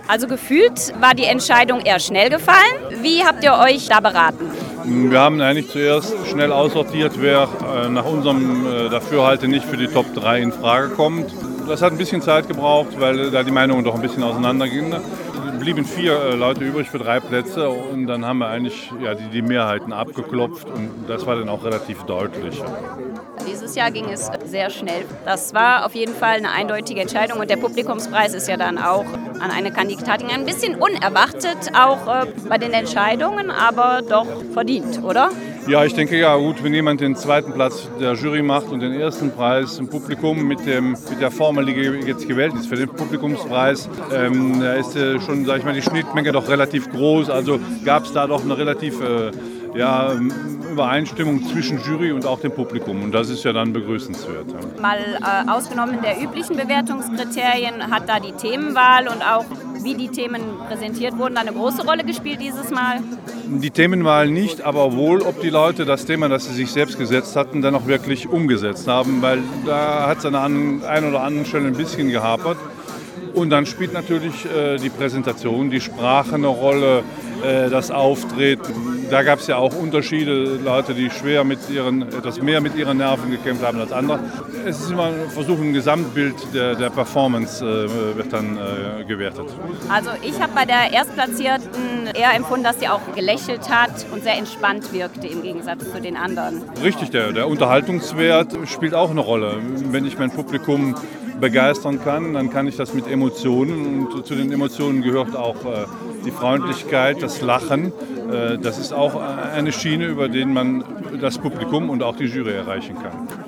Also gefühlt war die Entscheidung eher schnell gefallen. Wie habt ihr euch da beraten? Wir haben eigentlich zuerst schnell aussortiert, wer nach unserem Dafürhalten nicht für die Top 3 in Frage kommt. Das hat ein bisschen Zeit gebraucht, weil da die Meinungen doch ein bisschen auseinandergingen. Blieben 4 Leute übrig für 3 Plätze und dann haben wir eigentlich die Mehrheiten abgeklopft und das war dann auch relativ deutlich. Dieses Jahr ging es sehr schnell. Das war auf jeden Fall eine eindeutige Entscheidung und der Publikumspreis ist ja dann auch an eine Kandidatin ein bisschen unerwartet, auch bei den Entscheidungen, aber doch verdient, oder? Ja, ich denke gut, wenn jemand den 2. Platz der Jury macht und den 1. Preis im Publikum mit der Formel, die jetzt gewählt ist für den Publikumspreis, da ist schon, sag ich mal, die Schnittmenge doch relativ groß. Also gab es da doch eine relative Übereinstimmung zwischen Jury und auch dem Publikum. Und das ist ja dann begrüßenswert. Ja. Mal ausgenommen der üblichen Bewertungskriterien, hat da die Themenwahl und auch wie die Themen präsentiert wurden, eine große Rolle gespielt dieses Mal? Die Themenwahl nicht, aber wohl, ob die Leute das Thema, das sie sich selbst gesetzt hatten, dann auch wirklich umgesetzt haben, weil da hat es an der einen oder anderen Stelle ein bisschen gehapert. Und dann spielt natürlich die Präsentation, die Sprache eine Rolle, das Auftreten. Da gab es ja auch Unterschiede, Leute, die etwas mehr mit ihren Nerven gekämpft haben als andere. Es ist immer ein Versuch, ein Gesamtbild der Performance wird dann gewertet. Also ich habe bei der Erstplatzierten eher empfunden, dass sie auch gelächelt hat und sehr entspannt wirkte im Gegensatz zu den anderen. Richtig, der Unterhaltungswert spielt auch eine Rolle. Wenn ich mein Publikum begeistern kann, dann kann ich das mit Emotionen und zu den Emotionen gehört auch die Freundlichkeit, das Lachen. Das ist auch eine Schiene, über die man das Publikum und auch die Jury erreichen kann.